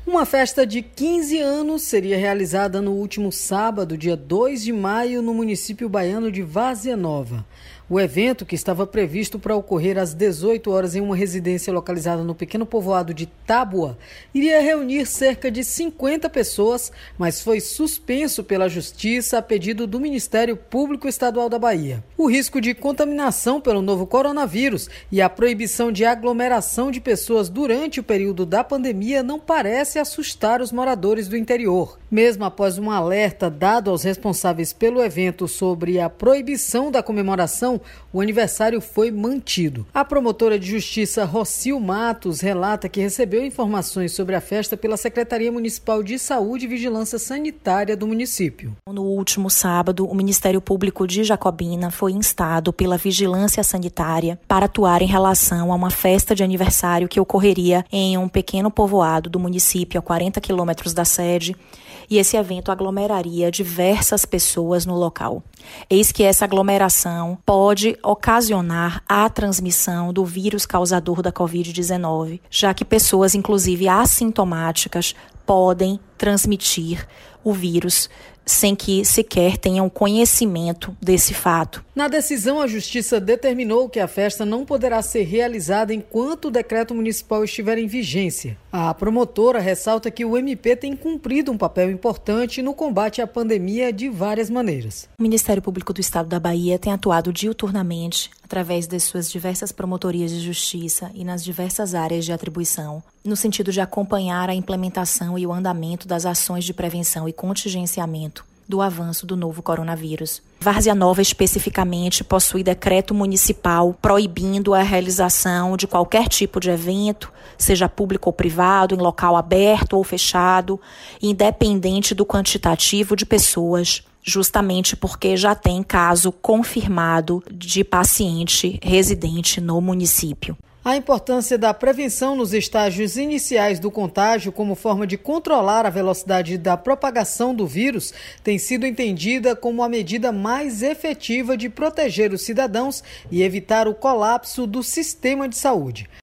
Uma festa de 15 anos seria realizada no último sábado, dia 2 de maio, no município baiano de Várzea Nova. O evento, que estava previsto para ocorrer às 18 horas em uma residência localizada no pequeno povoado de Tábua, iria reunir cerca de 50 pessoas, mas foi suspenso pela Justiça a pedido do Ministério Público Estadual da Bahia. O risco de contaminação pelo novo coronavírus e a proibição de aglomeração de pessoas durante o período da pandemia não parece assustar os moradores do interior. Mesmo após um alerta dado aos responsáveis pelo evento sobre a proibição da comemoração, o aniversário foi mantido. A promotora de justiça Rocil Matos relata que recebeu informações sobre a festa pela Secretaria Municipal de Saúde e Vigilância Sanitária do município. No último sábado, o Ministério Público de Jacobina foi instado pela Vigilância Sanitária para atuar em relação a uma festa de aniversário que ocorreria em um pequeno povoado do município a 40 quilômetros da sede, e esse evento aglomeraria diversas pessoas no local. Eis que essa aglomeração pode ocasionar a transmissão do vírus causador da Covid-19, já que pessoas, inclusive assintomáticas, podem transmitir o vírus sem que sequer tenham conhecimento desse fato. Na decisão, a Justiça determinou que a festa não poderá ser realizada enquanto o decreto municipal estiver em vigência. A promotora ressalta que o MP tem cumprido um papel importante no combate à pandemia de várias maneiras. O Ministério Público do Estado da Bahia tem atuado diuturnamente, através de suas diversas promotorias de justiça e nas diversas áreas de atribuição, no sentido de acompanhar a implementação e o andamento das ações de prevenção e contingenciamento do avanço do novo coronavírus. Várzea Nova, especificamente, possui decreto municipal proibindo a realização de qualquer tipo de evento, seja público ou privado, em local aberto ou fechado, independente do quantitativo de pessoas, justamente porque já tem caso confirmado de paciente residente no município. A importância da prevenção nos estágios iniciais do contágio como forma de controlar a velocidade da propagação do vírus tem sido entendida como a medida mais efetiva de proteger os cidadãos e evitar o colapso do sistema de saúde.